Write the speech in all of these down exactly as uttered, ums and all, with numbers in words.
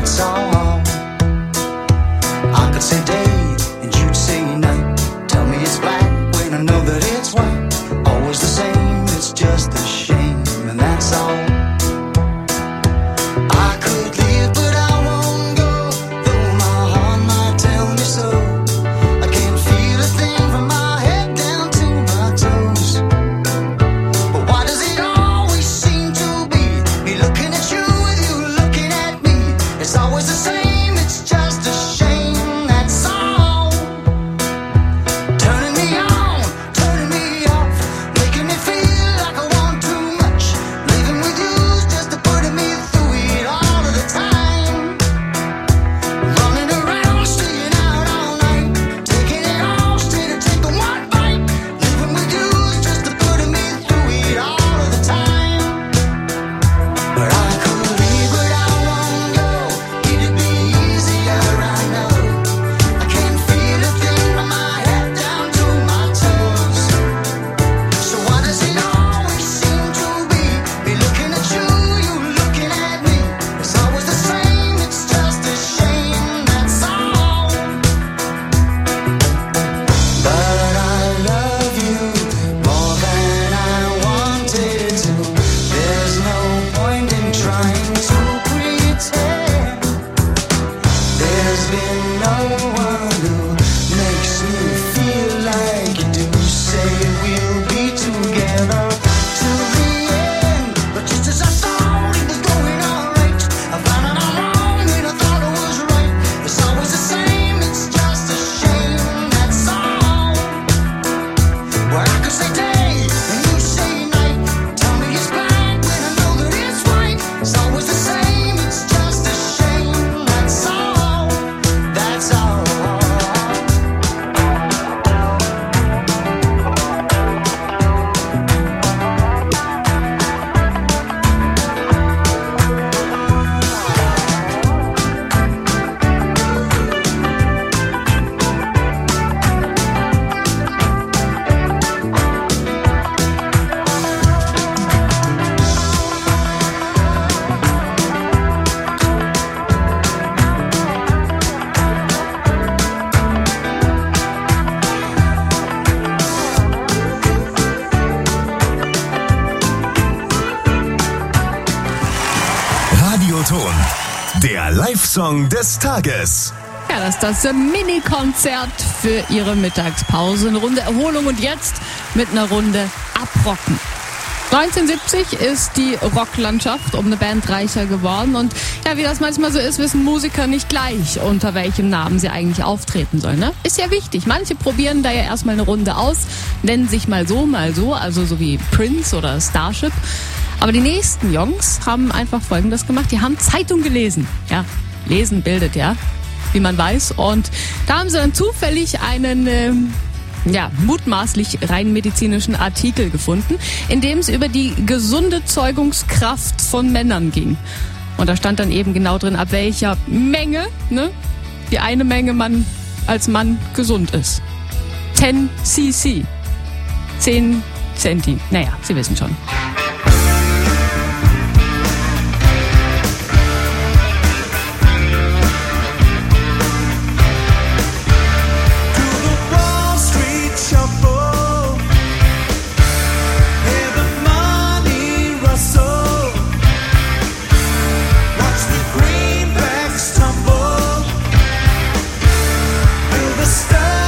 that's all. I could say day and you'd say night. Tell me it's black when I know that it's white. Always the same, it's just a shame, and that's all. I could leave but I won't go, though my heart might tell me so. I can't feel a thing from my head down to my toes. But why does it always seem to be me looking at you with you looking at me? It's always the same, it's just a shame, that's all. Turning me on, turning me off, making me feel like I want too much. Living with you's just a putting me through it all of the time. Running around, staying out all night, taking it all straight to take the one bite. Living with you's just a putting me through it all of the time. But I could leave, but I won't go. It'd be easier, I know. I can't feel a thing from my head down to my toes. So why does it always seem to be me looking at you, you looking at me? It's always the same, it's just a shame, that's all. But I love you more than I wanted to. There's no point in trying to pretend. There's been no one who makes me feel like you do. Say we'll be together till the end. But just as I thought it was going alright, I found out I'm wrong and I thought it was right. It's always the same, it's just a shame, that's all. Well, I could say day and you say night. Tell me it's black when I know that it's white. It's always the same, it's just a shame, that's all. That's all. Radioton, der Live-Song des Tages. Ja, das ist das äh, Mini-Konzert für Ihre Mittagspause. Eine Runde Erholung und jetzt mit einer Runde Abrocken. neunzehnhundertsiebzig ist die Rocklandschaft um eine Band reicher geworden und ja, wie das manchmal so ist, wissen Musiker nicht gleich, unter welchem Namen sie eigentlich auftreten sollen. Ne? Ist ja wichtig. Manche probieren da ja erstmal eine Runde aus, nennen sich mal so, mal so, also so wie Prince oder Starship. Aber die nächsten Jungs haben einfach Folgendes gemacht. Die haben Zeitung gelesen. Ja, lesen bildet ja, wie man weiß. Und da haben sie dann zufällig einen ähm, ja, mutmaßlich rein medizinischen Artikel gefunden, in dem es über die gesunde Zeugungskraft von Männern ging. Und da stand dann eben genau drin, ab welcher Menge, ne, die eine Menge man als Mann gesund ist. zehn Cc. zehn Centi. Naja, Sie wissen schon.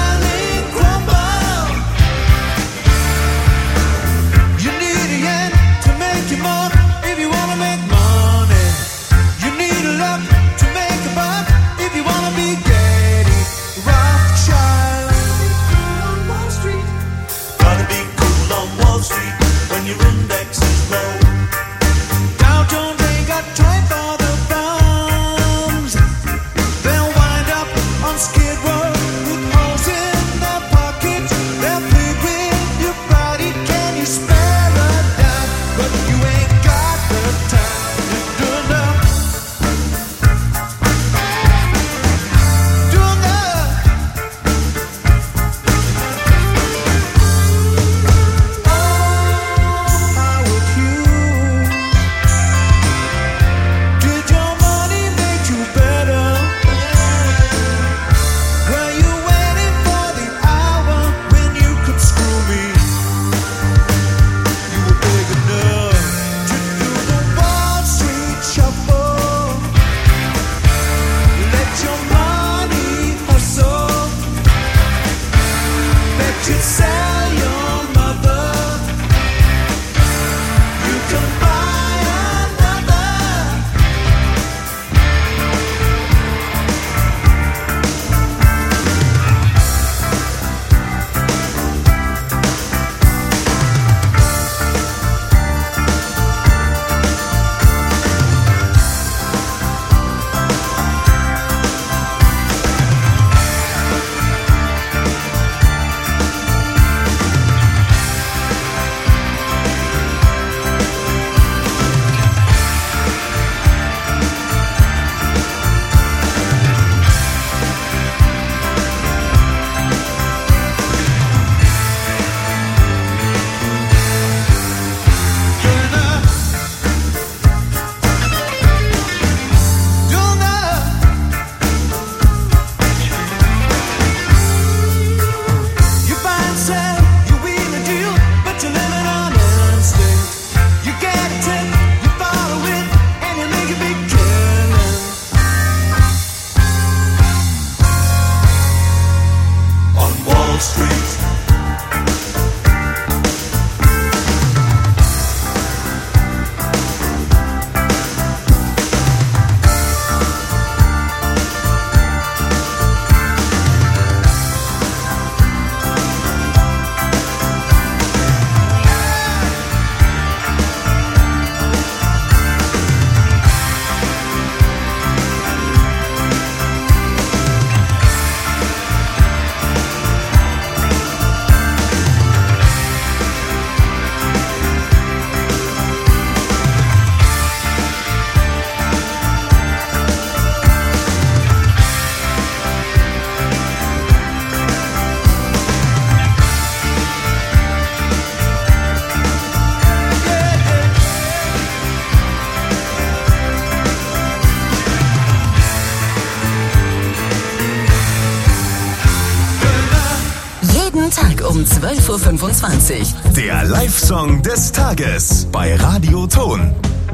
You need a um zwölf Uhr fünfundzwanzig. Der Live-Song des Tages bei Radio Ton.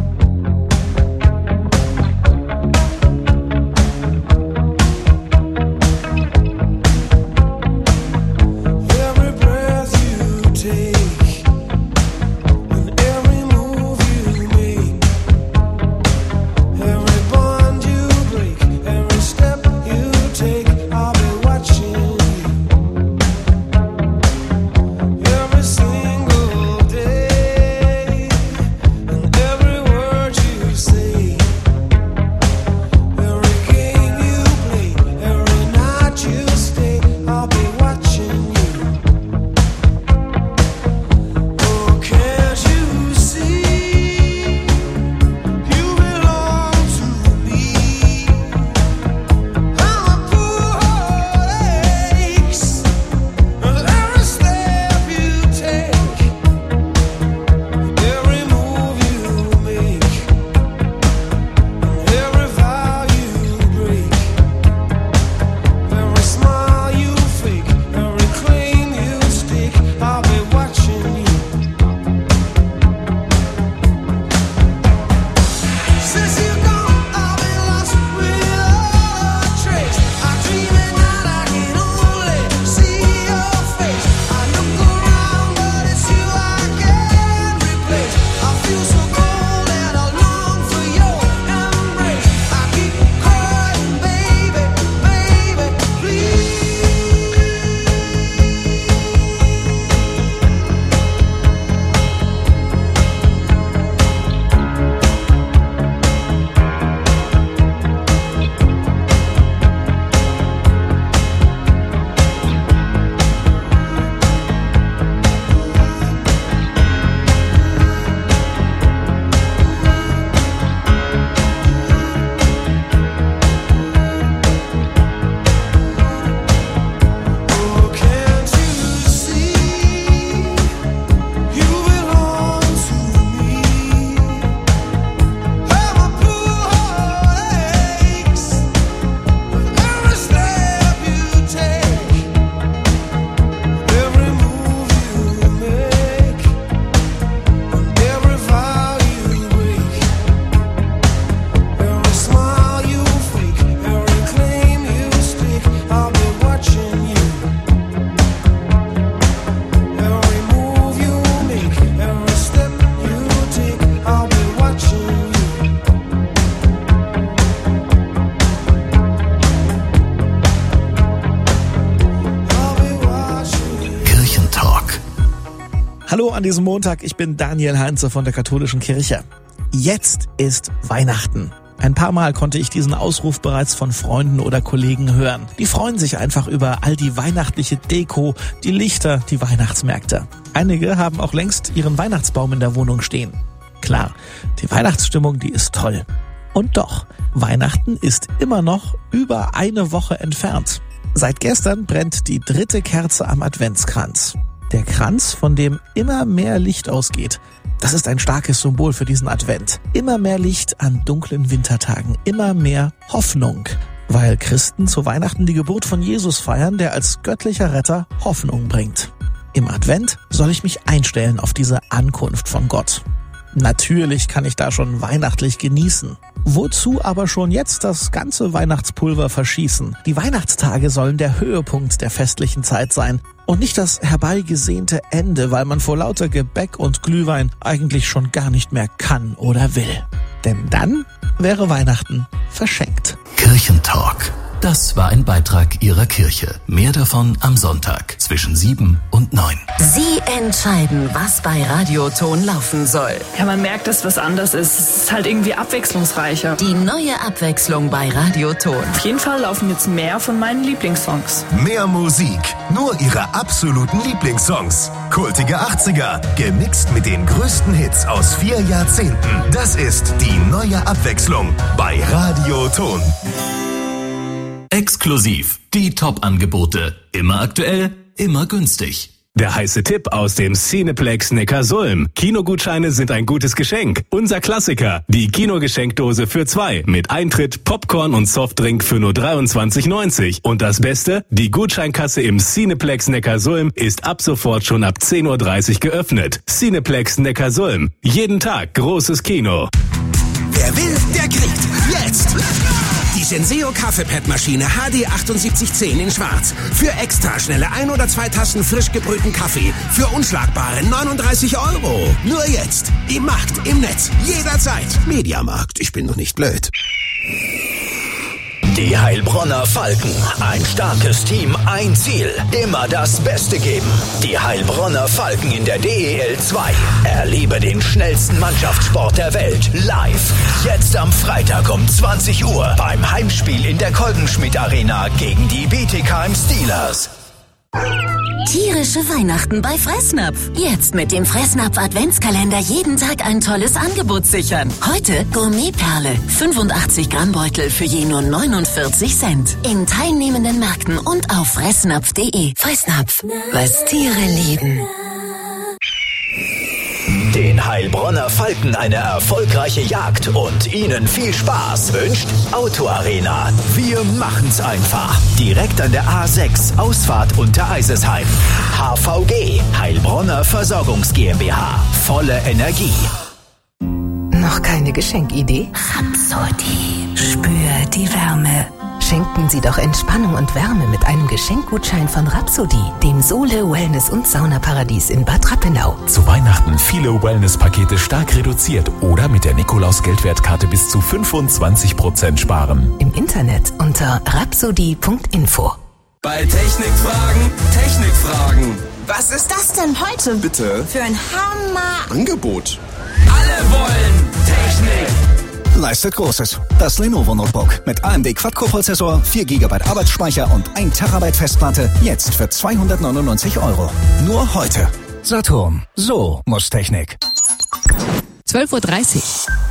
Hallo an diesem Montag, ich bin Daniel Heinze von der Katholischen Kirche. Jetzt ist Weihnachten. Ein paar Mal konnte ich diesen Ausruf bereits von Freunden oder Kollegen hören. Die freuen sich einfach über all die weihnachtliche Deko, die Lichter, die Weihnachtsmärkte. Einige haben auch längst ihren Weihnachtsbaum in der Wohnung stehen. Klar, die Weihnachtsstimmung, die ist toll. Und doch, Weihnachten ist immer noch über eine Woche entfernt. Seit gestern brennt die dritte Kerze am Adventskranz. Der Kranz, von dem immer mehr Licht ausgeht. Das ist ein starkes Symbol für diesen Advent. Immer mehr Licht an dunklen Wintertagen, immer mehr Hoffnung. Weil Christen zu Weihnachten die Geburt von Jesus feiern, der als göttlicher Retter Hoffnung bringt. Im Advent soll ich mich einstellen auf diese Ankunft von Gott. Natürlich kann ich da schon weihnachtlich genießen. Wozu aber schon jetzt das ganze Weihnachtspulver verschießen? Die Weihnachtstage sollen der Höhepunkt der festlichen Zeit sein und nicht das herbeigesehnte Ende, weil man vor lauter Gebäck und Glühwein eigentlich schon gar nicht mehr kann oder will. Denn dann wäre Weihnachten verschenkt. Kirchentalk. Das war ein Beitrag Ihrer Kirche. Mehr davon am Sonntag zwischen sieben und neun. Sie entscheiden, was bei Radio Ton laufen soll. Ja, man merkt, dass was anders ist. Es ist halt irgendwie abwechslungsreicher. Die neue Abwechslung bei Radio Ton. Auf jeden Fall laufen jetzt mehr von meinen Lieblingssongs. Mehr Musik, nur Ihre absoluten Lieblingssongs. Kultige achtziger, gemixt mit den größten Hits aus vier Jahrzehnten. Das ist die neue Abwechslung bei Radio Ton. Exklusiv. Die Top-Angebote. Immer aktuell, immer günstig. Der heiße Tipp aus dem Cineplex Neckarsulm. Kinogutscheine sind ein gutes Geschenk. Unser Klassiker, die Kinogeschenkdose für zwei mit Eintritt, Popcorn und Softdrink für nur dreiundzwanzig neunzig. Und das Beste, die Gutscheinkasse im Cineplex Neckarsulm ist ab sofort schon ab zehn Uhr dreißig geöffnet. Cineplex Neckarsulm. Jeden Tag großes Kino. Wer will, der kriegt. Jetzt! Die Senseo Kaffeepad-Maschine H D achtundsiebzig zehn in schwarz. Für extra schnelle ein oder zwei Tassen frisch gebrühten Kaffee. Für unschlagbare neununddreißig Euro. Nur jetzt. Im Markt, im Netz. Jederzeit. Mediamarkt. Ich bin doch nicht blöd. Die Heilbronner Falken. Ein starkes Team, ein Ziel. Immer das Beste geben. Die Heilbronner Falken in der D E L zwei. Erlebe den schnellsten Mannschaftssport der Welt live. Jetzt am Freitag um zwanzig Uhr beim Heimspiel in der Kolbenschmidt Arena gegen die Bietigheim Steelers. Tierische Weihnachten bei Fressnapf. Jetzt mit dem Fressnapf Adventskalender jeden Tag ein tolles Angebot sichern. Heute Gourmetperle. fünfundachtzig Gramm Beutel für je nur neunundvierzig Cent. In teilnehmenden Märkten und auf fressnapf punkt de. Fressnapf. Was Tiere lieben. Den Heilbronner Falken eine erfolgreiche Jagd und Ihnen viel Spaß wünscht Auto Arena. Wir machen's einfach. Direkt an der A sechs, Ausfahrt unter Eisesheim. H V G, Heilbronner Versorgungs GmbH. Volle Energie. Noch keine Geschenkidee? Rhapsody. Spür die Wärme. Schenken Sie doch Entspannung und Wärme mit einem Geschenkgutschein von Rhapsody, dem Sohle Wellness- und Saunaparadies in Bad Rappenau. Zu Weihnachten viele Wellnesspakete stark reduziert oder mit der Nikolaus-Geldwertkarte bis zu fünfundzwanzig Prozent sparen. Im Internet unter rhapsody punkt info. Bei Technikfragen, Technikfragen. Was ist das denn heute? Bitte? Für ein Hammer Angebot. Alle wollen Technik. Leistet Großes. Das Lenovo Notebook mit A M D Quad-Core-Prozessor, vier Gigabyte Arbeitsspeicher und ein Terabyte Festplatte jetzt für zweihundertneunundneunzig Euro. Nur heute. Saturn. So muss Technik. zwölf Uhr dreißig.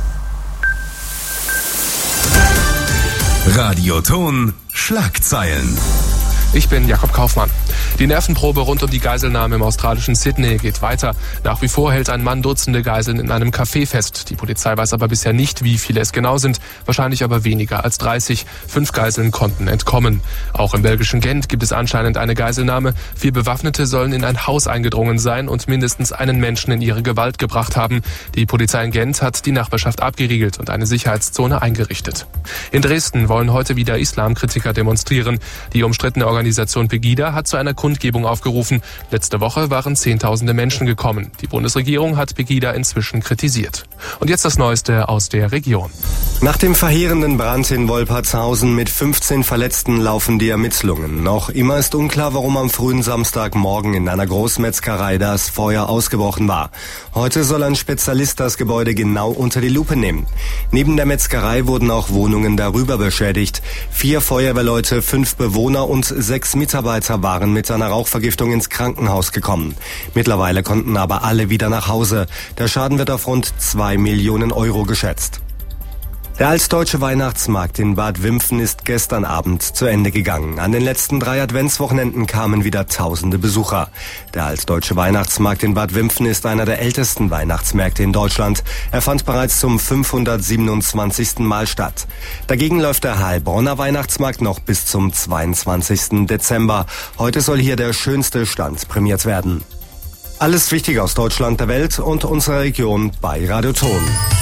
Radioton Schlagzeilen. Ich bin Jakob Kaufmann. Die Nervenprobe rund um die Geiselnahme im australischen Sydney geht weiter. Nach wie vor hält ein Mann Dutzende Geiseln in einem Café fest. Die Polizei weiß aber bisher nicht, wie viele es genau sind. Wahrscheinlich aber weniger als dreißig. Fünf Geiseln konnten entkommen. Auch im belgischen Gent gibt es anscheinend eine Geiselnahme. Vier Bewaffnete sollen in ein Haus eingedrungen sein und mindestens einen Menschen in ihre Gewalt gebracht haben. Die Polizei in Gent hat die Nachbarschaft abgeriegelt und eine Sicherheitszone eingerichtet. In Dresden wollen heute wieder Islamkritiker demonstrieren. Die umstrittene Organisation Organisation Pegida hat zu einer Kundgebung aufgerufen. Letzte Woche waren Zehntausende Menschen gekommen. Die Bundesregierung hat Pegida inzwischen kritisiert. Und jetzt das Neueste aus der Region. Nach dem verheerenden Brand in Wolpertshausen mit fünfzehn Verletzten laufen die Ermittlungen. Noch immer ist unklar, warum am frühen Samstagmorgen in einer Großmetzgerei das Feuer ausgebrochen war. Heute soll ein Spezialist das Gebäude genau unter die Lupe nehmen. Neben der Metzgerei wurden auch Wohnungen darüber beschädigt. Vier Feuerwehrleute, fünf Bewohner und sechs Mitarbeiter waren mit einer Rauchvergiftung ins Krankenhaus gekommen. Mittlerweile konnten aber alle wieder nach Hause. Der Schaden wird auf rund zwei Millionen Euro geschätzt. Der Altdeutsche Weihnachtsmarkt in Bad Wimpfen ist gestern Abend zu Ende gegangen. An den letzten drei Adventswochenenden kamen wieder tausende Besucher. Der Altdeutsche Weihnachtsmarkt in Bad Wimpfen ist einer der ältesten Weihnachtsmärkte in Deutschland. Er fand bereits zum fünfhundertsiebenundzwanzigsten Mal statt. Dagegen läuft der Heilbronner Weihnachtsmarkt noch bis zum zweiundzwanzigsten Dezember. Heute soll hier der schönste Stand prämiert werden. Alles Wichtige aus Deutschland, der Welt und unserer Region bei Radioton.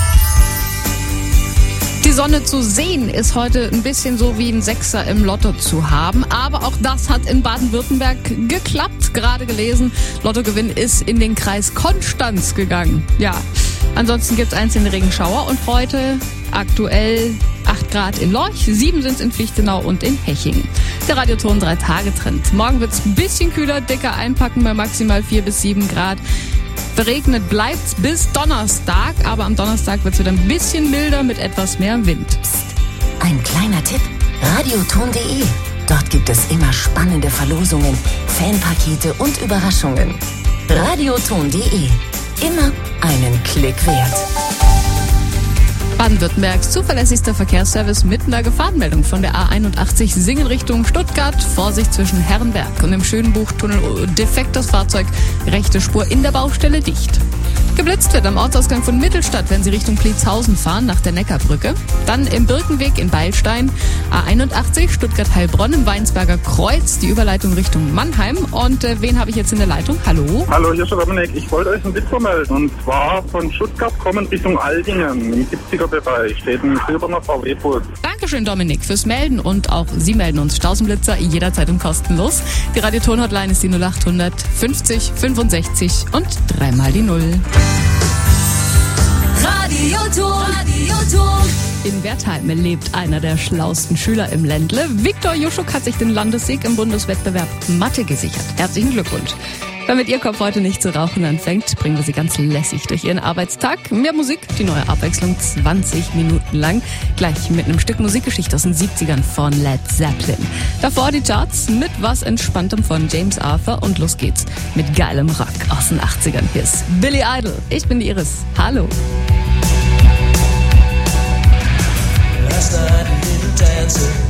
Die Sonne zu sehen ist heute ein bisschen so wie ein Sechser im Lotto zu haben. Aber auch das hat in Baden-Württemberg geklappt. Gerade gelesen, Lottogewinn ist in den Kreis Konstanz gegangen. Ja, ansonsten gibt es einzelne Regenschauer und heute aktuell acht Grad in Lorch, sieben sind es in Fichtenau und in Hechingen. Der Radioton drei Tage Trend. Morgen wird es ein bisschen kühler, dicker einpacken bei maximal vier bis sieben Grad. Verregnet bleibt's bis Donnerstag, aber am Donnerstag wird's wieder ein bisschen milder mit etwas mehr Wind. Psst, ein kleiner Tipp. radioton punkt de. Dort gibt es immer spannende Verlosungen, Fanpakete und Überraschungen. radioton punkt de. Immer einen Klick wert. Baden-Württembergs zuverlässigster Verkehrsservice mit einer Gefahrenmeldung von der A einundachtzig Singen Richtung Stuttgart. Vorsicht zwischen Herrenberg und dem Schönbuchtunnel. Defektes Fahrzeug, rechte Spur in der Baustelle dicht. Geblitzt wird am Ortsausgang von Mittelstadt, wenn Sie Richtung Pliezhausen fahren, nach der Neckarbrücke. Dann im Birkenweg in Beilstein, A einundachtzig, Stuttgart-Heilbronn im Weinsberger Kreuz, die Überleitung Richtung Mannheim. Und äh, wen habe ich jetzt in der Leitung? Hallo? Hallo, hier ist der Dominik. Ich wollte euch einen Witz vermelden. Und zwar von Stuttgart kommen Richtung Aldingen im siebziger-Bereich. Steht ein silberner V W-Bus. Dankeschön, Dominik, fürs Melden. Und auch Sie melden uns. Stausenblitzer jederzeit und kostenlos. Die Radioton-Hotline ist die null acht hundert fünfzig fünfundsechzig und dreimal die Null. Radioton, Radioton. In Wertheim lebt einer der schlausten Schüler im Ländle. Viktor Juschuk hat sich den Landessieg im Bundeswettbewerb Mathe gesichert. Herzlichen Glückwunsch. Damit Ihr Kopf heute nicht zu rauchen anfängt, bringen wir Sie ganz lässig durch Ihren Arbeitstag. Mehr Musik, die neue Abwechslung, zwanzig Minuten lang. Gleich mit einem Stück Musikgeschichte aus den siebzigern von Led Zeppelin. Davor die Charts mit was Entspanntem von James Arthur und los geht's mit geilem Rock aus den achtzigern. Hier ist Billy Idol. Ich bin die Iris. Hallo. Last night we didn't dance.